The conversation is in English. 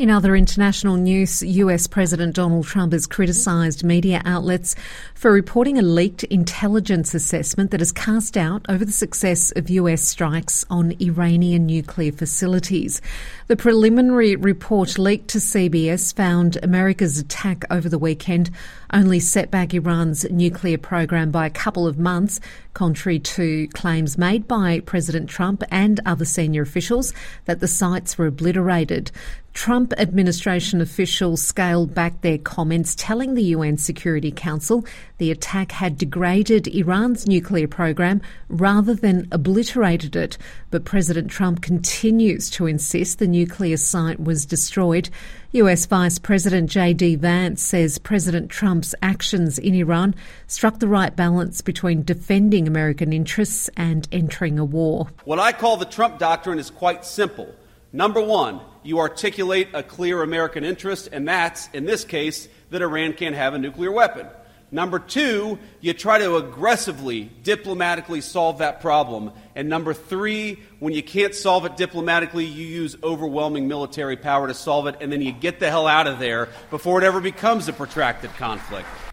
In other international news, US President Donald Trump has criticised media outlets for reporting a leaked intelligence assessment that has cast doubt over the success of US strikes on Iranian nuclear facilities. The preliminary report leaked to CBS found America's attack over the weekend only set back Iran's nuclear program by a couple of months, contrary to claims made by President Trump and other senior officials that the sites were obliterated. Trump administration officials scaled back their comments, telling the UN Security Council the attack had degraded Iran's nuclear program rather than obliterated it. But President Trump continues to insist the nuclear site was destroyed. US Vice President J.D. Vance says President Trump's actions in Iran struck the right balance between defending American interests and entering a war. What I call the Trump doctrine is quite simple. Number one, you articulate a clear American interest, and that's, in this case, that Iran can't have a nuclear weapon. Number two, you try to aggressively, diplomatically solve that problem. And number three, when you can't solve it diplomatically, you use overwhelming military power to solve it, and then you get the hell out of there before it ever becomes a protracted conflict.